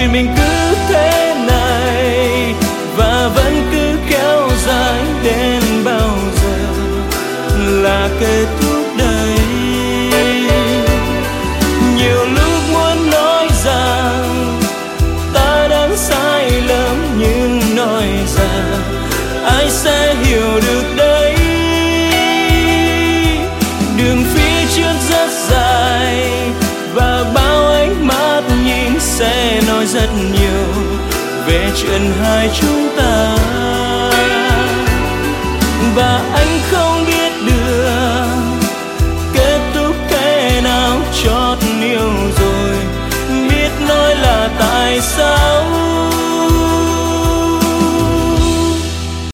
chuyện mình cứ thế này và vẫn cứ kéo dài đến bao giờ là kết thúc đây. Nhiều lúc muốn nói rằng ta đang sai lầm, nhưng nói ra ai sẽ hiểu được đây. Đường phía trước rất dài và bao ánh mắt nhìn sẽ nói rất nhiều về chuyện hai chúng ta. Và anh